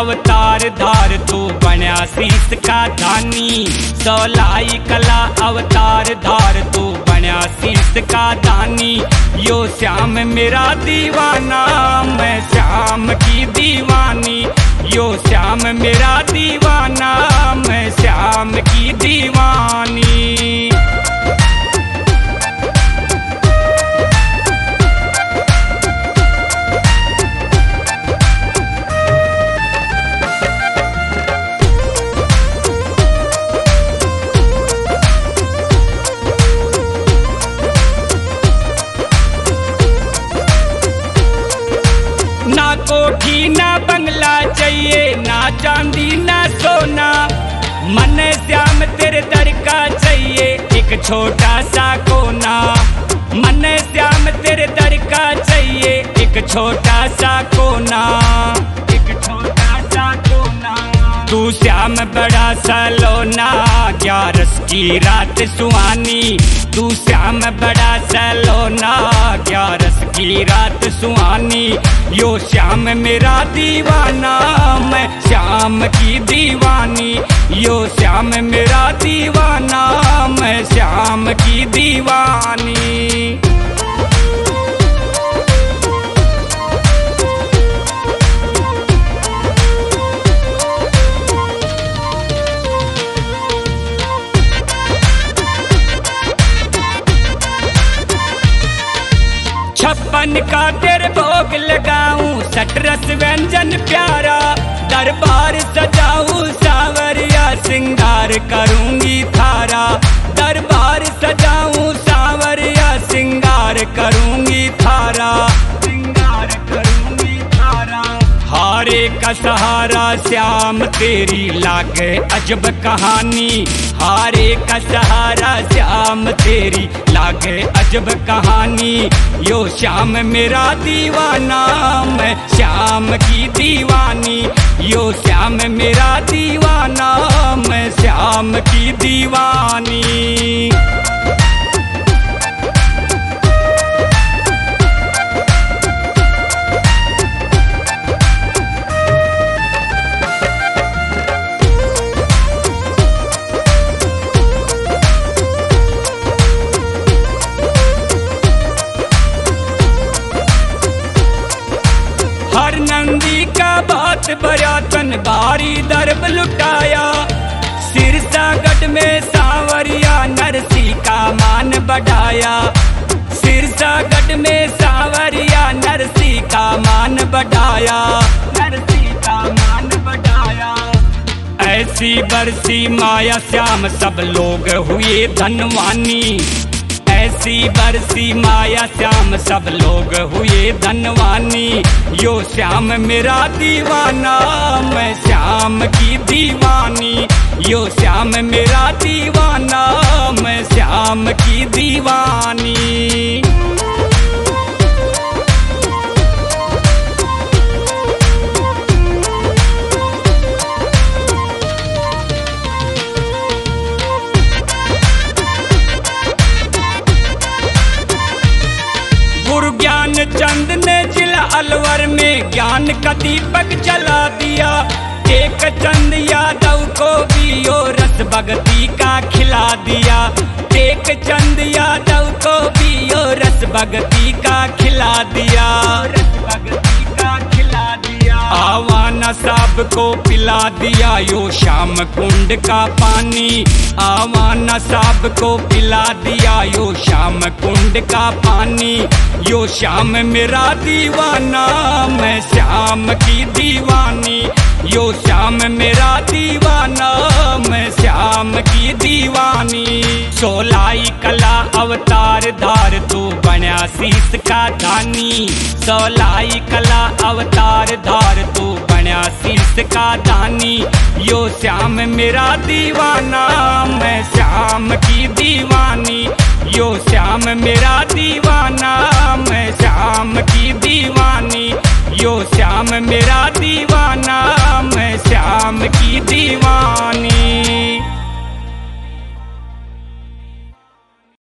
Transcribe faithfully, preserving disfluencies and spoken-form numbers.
अवतार धार तू बनया शीस का दानी। सोलाई कला अवतार धार तू बनया शीस का दानी। यो श्याम मेरा दीवाना मैं श्याम की दीवानी। यो श्याम मेरा दीवाना मैं श्याम की दीवानी। ना कोठी ना बंगला चाहिए, ना चांदी ना सोना। मन श्याम तेरे दर का चाहिए एक छोटा सा कोना। मन श्याम तेरे दर का चाहिए एक छोटा सा कोना। एक छोटा सा कोना। तू श्याम बड़ा सलोना, ग्यारस की रात सुहानी। तू श्याम बड़ा सलोना, ग्यारस की रात सुहानी। यो श्याम मेरा दीवाना मैं श्याम की दीवानी। यो श्याम मेरा दीवाना मैं श्याम की दीवानी। छप्पन का तेरे भोग लगाऊं, सटरस व्यंजन प्यारा। दरबार सजाऊं सावरिया, सिंगार करूंगी थारा। दरबार सजाऊं सावरिया, सिंगार करूंगी थारा। सिंगार करूंगी थारा। हारे का सहारा श्याम तेरी लागे अजब कहानी। हारे का सहारा श्याम तेरी लागे अजब कहानी। यो श्याम मेरा दीवाना मैं श्याम की दीवानी। यो श्याम मेरा दीवाना मैं श्याम की दीवानी। हर नंदी का बात बरातन बारी दरब लुटाया। सिरसागढ़ में सांवरिया नरसी का मान बढ़ाया। सिरसागढ़ में सांवरिया नरसी का मान बढ़ाया। नरसी का मान बढ़ाया। ऐसी बरसी माया श्याम सब लोग हुए धनवानी। ऐसी बरसी माया श्याम सब लोग हुए धनवानी। यो श्याम मेरा दीवाना मैं श्याम की दीवानी। यो श्याम मेरा दीवाना मैं श्याम की दीवानी। गुरु ज्ञान चंद ने जिला अलवर में ज्ञान का दीपक जला दिया। एक चंद यादव को भी यो रस भगती का खिला दिया। एक चंद यादव को भी यो रस भगती का खिला दिया। रस भगती का खिला दिया। आवाना साहब को पिला दिया यो श्याम कुंड का पानी। आवाना साहब को पिला दिया यो श्याम कुंड का पानी। यो श्याम मेरा दीवाना मैं श्याम की दीवानी। यो श्याम मेरा दीवाना मैं श्याम की दीवानी। सोलाई कला अवतार धार तू बनया शीस का दानी। सोलाई कला अवतार धार तू बनया शीस का दानी। यो श्याम मेरा दीवाना मैं श्याम की दीवानी। यो श्याम मेरा दीवाना मैं श्याम की दीवानी। यो श्याम मेरा दीवाना मैं श्याम की